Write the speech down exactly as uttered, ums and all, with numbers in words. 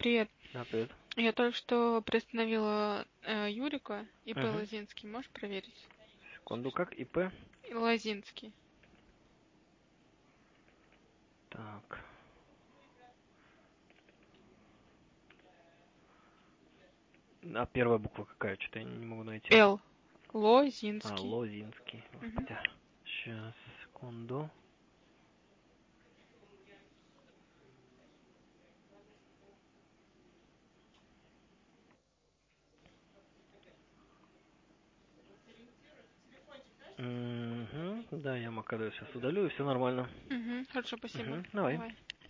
привет. Да, привет. Я только что приостановила э, Юрика, ИП Угу. Лозинский. Можешь проверить? Секунду, как ИП? И Лозинский. Так. А первая буква какая? Что-то я не могу найти. Л. А, Лозинский. Лозинский. Мгм. Господи. Сейчас, секунду. Угу. Да, я Макадо сейчас удалю, и все нормально. Мгм. Хорошо, спасибо. Угу. Давай. Давай.